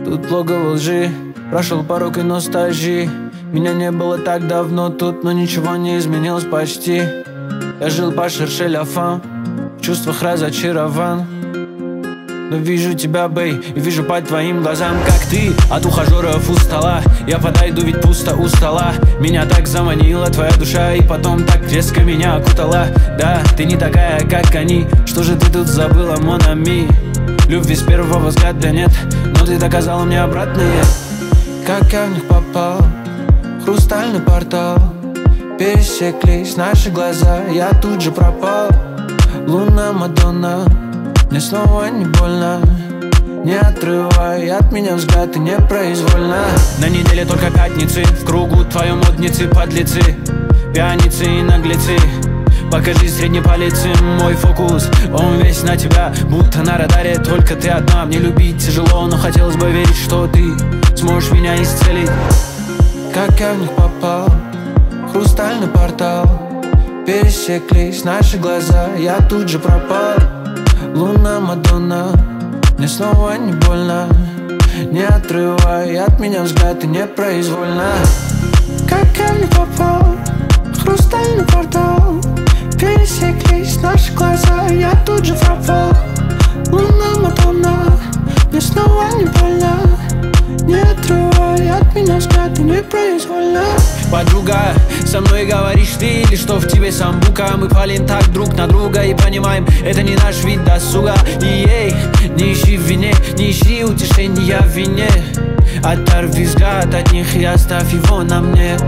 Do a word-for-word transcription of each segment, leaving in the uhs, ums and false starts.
Тут логово лжи, прошел порог и ностальгии. Меня не было так давно тут, но ничего не изменилось почти. Я жил по шерше ля фам, в чувствах разочарован. Но вижу тебя, бэй, и вижу по твоим глазам, как ты от ухажеров устала. Я подойду, ведь пусто у стола. Меня так заманила твоя душа, и потом так резко меня окутала. Да, ты не такая, как они. Что же ты тут забыла, мон ами? Любви с первого взгляда нет, но ты доказала мне обратное. Как я в них попал, хрустальный портал. Пересеклись наши глаза, я тут же пропал. Луна Мадонна, мне снова не больно. Не отрывай от меня взгляд и непроизвольно. На неделе только пятницы, в кругу твоем модницы, подлецы, пьяницы и наглецы. Покажи средний палец, мой фокус, он весь на тебя, будто на радаре. Только ты одна, мне любить тяжело, но хотелось бы верить, что ты сможешь меня исцелить. Как я в них попал, хрустальный портал. Пересеклись наши глаза, я тут же пропал. Луна Мадонна, мне снова не больно. Не отрывай от меня взгляд и непроизвольно. Как я в них попал, хрустальный портал. Пересеклись наши глаза, я тут же пропал. Луна Мадонна, мне снова не больно. Не отрывай от меня взгляд и непроизвольно. Подруга, со мной говоришь ты или что в тебе самбука? Мы палим так друг на друга и понимаем, это не наш вид досуга. И ей, не ищи в вине, не ищи утешения в вине. Оторви взгляд от них и оставь его на мне.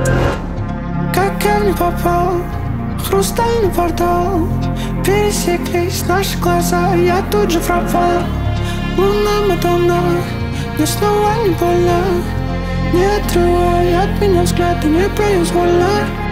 Как я в них попал, хрустальный портал. Пересеклись наши глаза, я тут же пропал. Луна Мадонна, мне снова не больно. Не отрывай от меня взгляд и непроизвольно.